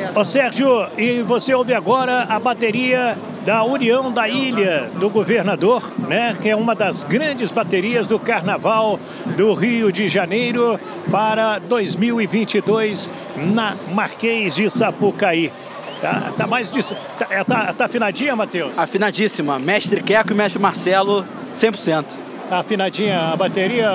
Ô Sérgio, e você ouve agora a bateria da União da Ilha, do governador, né? Que é uma das grandes baterias do Carnaval do Rio de Janeiro para 2022 na Marquês de Sapucaí. Tá mais disso. Tá afinadinha, Matheus? Afinadíssima. Mestre Queco e mestre Marcelo, 100%. Tá afinadinha a bateria?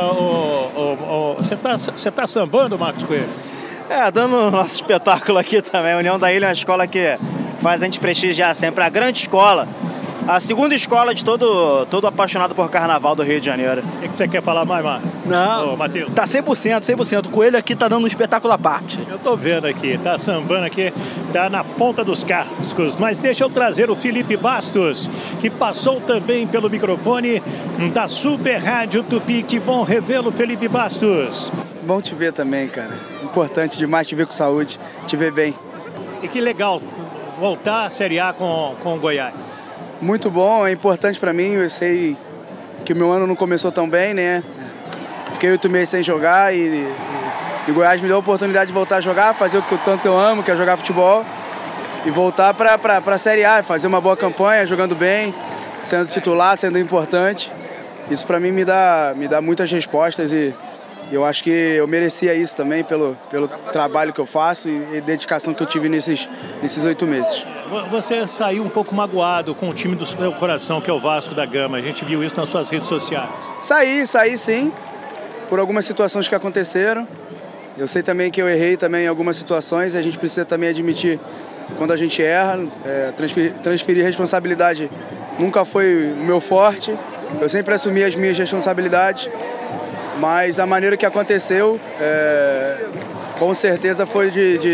Você tá sambando, Marcos Coelho? Dando o nosso espetáculo aqui também. A União da Ilha é uma escola que faz a gente prestigiar sempre. A grande escola, a segunda escola de todo apaixonado por carnaval do Rio de Janeiro. O que você quer falar mais, Marcos? Não, Matheus. Tá 100%. O Coelho aqui tá dando um espetáculo à parte. Eu tô vendo aqui, tá sambando aqui, tá na ponta dos cascos. Mas deixa eu trazer o Felipe Bastos, que passou também pelo microfone da Super Rádio Tupi. Que bom revê-lo, Felipe Bastos. Bom te ver também, cara. Importante demais te ver com saúde, te ver bem. E que legal voltar à Série A com o Goiás. Muito bom, é importante pra mim. Eu sei que o meu ano não começou tão bem, né? Fiquei 8 meses sem jogar e o Goiás me deu a oportunidade de voltar a jogar, fazer o que tanto eu amo, que é jogar futebol, e voltar pra Série A, fazer uma boa campanha, jogando bem, sendo titular, sendo importante. Isso pra mim me dá muitas respostas e eu acho que eu merecia isso também pelo trabalho que eu faço e dedicação que eu tive nesses 8 meses. Você saiu um pouco magoado com o time do seu coração, que é o Vasco da Gama. A gente viu isso nas suas redes sociais. Saí sim, por algumas situações que aconteceram. Eu sei também que eu errei também em algumas situações. A gente precisa também admitir quando a gente erra. Transferir responsabilidade nunca foi o meu forte. Eu sempre assumi as minhas responsabilidades. Mas da maneira que aconteceu, com certeza foi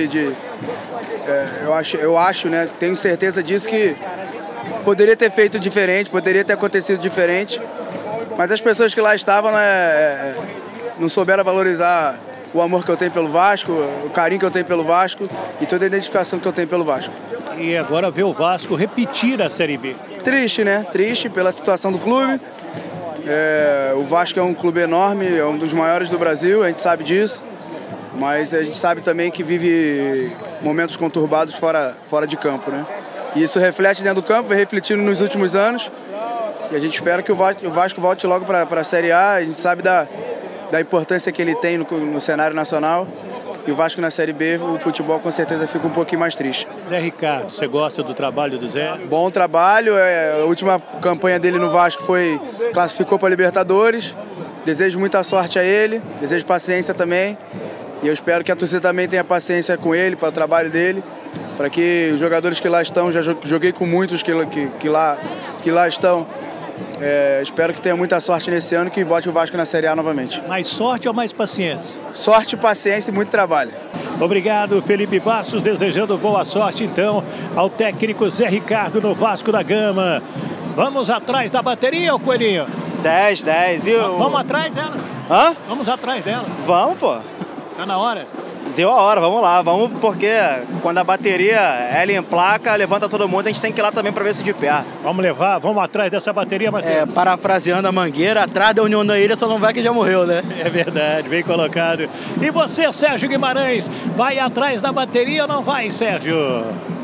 eu acho, né? Tenho certeza disso que poderia ter feito diferente, poderia ter acontecido diferente. Mas as pessoas que lá estavam não souberam valorizar o amor que eu tenho pelo Vasco, o carinho que eu tenho pelo Vasco e toda a identificação que eu tenho pelo Vasco. E agora ver o Vasco repetir a Série B. Triste, né? Triste pela situação do clube. O Vasco é um clube enorme, é um dos maiores do Brasil, a gente sabe disso, mas a gente sabe também que vive momentos conturbados fora de campo, né? E isso reflete dentro do campo, vem refletindo nos últimos anos, e a gente espera que o Vasco volte logo para a Série A. A gente sabe da importância que ele tem no cenário nacional. E o Vasco na Série B, o futebol com certeza fica um pouquinho mais triste. Zé Ricardo, você gosta do trabalho do Zé? Bom trabalho, a última campanha dele no Vasco classificou para a Libertadores. Desejo muita sorte a ele, desejo paciência também. E eu espero que a torcida também tenha paciência com ele, para o trabalho dele, para que os jogadores que lá estão, já joguei com muitos que lá estão, espero que tenha muita sorte nesse ano, que bote o Vasco na Série A novamente. Mais sorte ou mais paciência? Sorte, paciência e muito trabalho. Obrigado, Felipe Bastos, desejando boa sorte então ao técnico Zé Ricardo no Vasco da Gama. Vamos atrás da bateria, ô Coelhinho? 10. Vamos atrás dela? Hã? Vamos atrás dela. Vamos, pô. Tá na hora? Deu a hora, vamos lá. Vamos porque quando a bateria ela emplaca, levanta todo mundo, a gente tem que ir lá também pra ver se de pé. Vamos atrás dessa bateria, Matheus. Parafraseando a Mangueira, atrás da União da Ilha só não vai que já morreu, né? É verdade, bem colocado. E você, Sérgio Guimarães, vai atrás da bateria ou não vai, Sérgio?